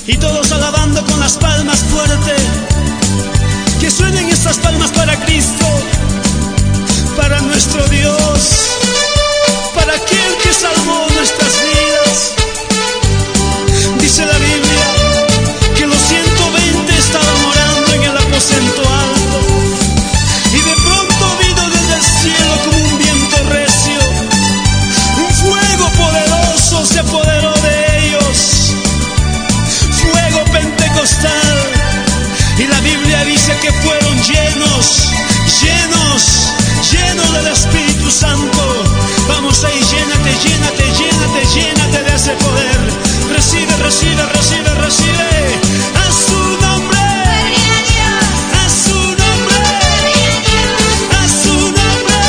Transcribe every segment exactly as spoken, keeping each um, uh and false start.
Y todos alabando con las palmas fuerte. Que suenen estas palmas para Cristo, para nuestro Dios, para aquel que salvó nuestras vidas. Dice la Biblia que los ciento veinte estaban orando en el aposento alto, y de pronto vino desde el cielo como un viento recio, un fuego poderoso se apoderó de ellos, fuego pentecostal. Y la Biblia dice que fueron llenos, llenos, llenos del Espíritu Santo. Vamos ahí, llénate, llénate, llénate, llénate de ese poder. Recibe, recibe, recibe, recibe. A su nombre, a su nombre, a su nombre.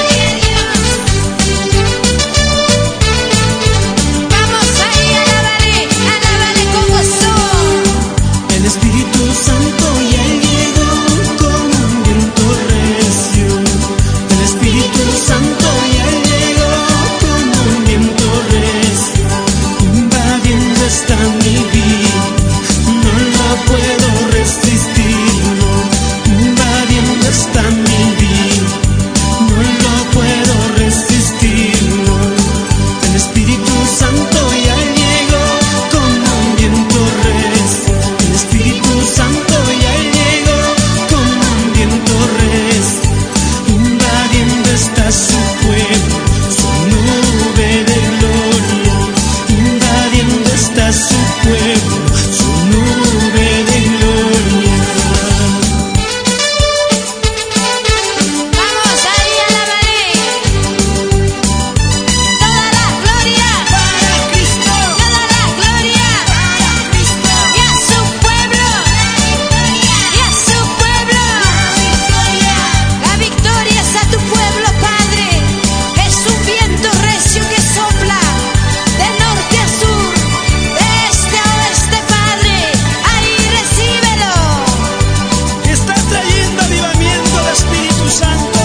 Vamos ahí, alabaré, alabaré con gozo. El Espíritu Santo ya llegó como un viento recio. El Espíritu Santo ya llegó como un viento recio. Invadiendo esta mi vida, no lo puedo resistirlo. Invadiendo esta mi vida, no lo puedo resistirlo. El Espíritu Santo ya llegó como un viento recio. El Espíritu Santo ya llegó como un viento recio. Invadiendo está su pueblo, su nube de gloria. Invadiendo está su pueblo, su nube de gloria. Vamos ahí, alabaré. Toda la gloria Para Cristo, toda la gloria para Cristo, y a su pueblo, y a su pueblo. La victoria es a tu pueblo, Padre. Es un viento recio que sopla de norte a sur, de este a oeste, Padre. Ahí recíbelo. está trayendo avivamiento al Espíritu Santo.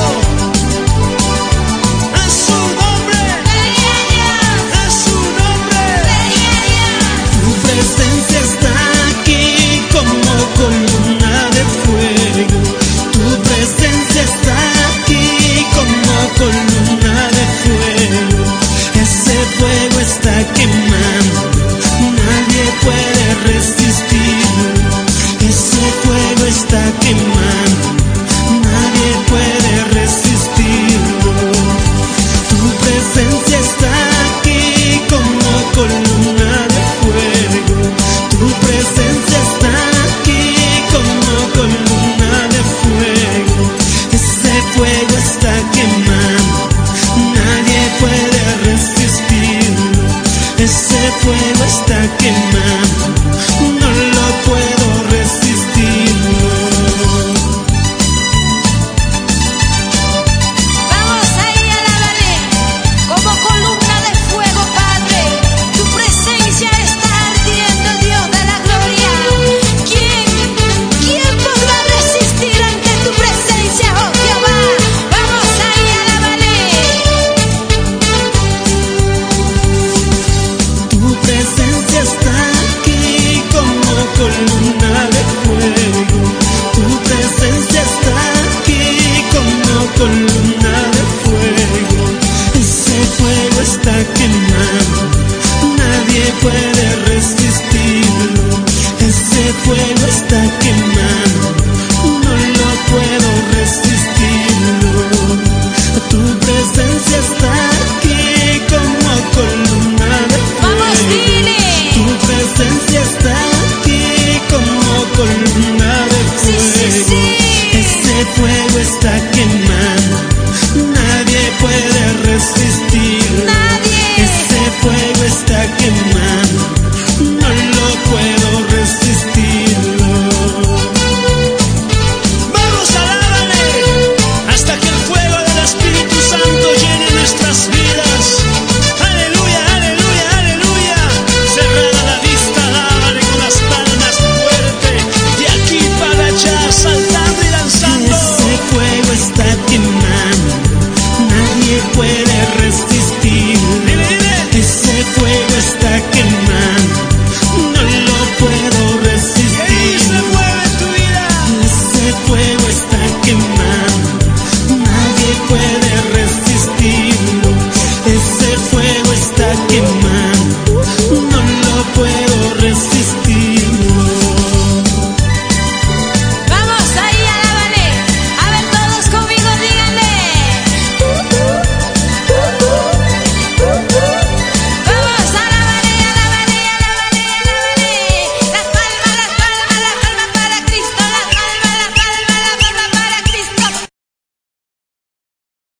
A su nombre, a su nombre. Tu presencia está aquí como columna de fuego. Tu presencia está aquí como columna de fuego. Ese fuego está quemando, nadie puede resistirlo. Ese fuego está quemando, nadie puede resistirlo. Tu presencia está aquí como columna de fuego. Tu presencia está aquí como columna de fuego. Ese fuego está quemando, nadie puede resistirlo. Ese fuego está quemando,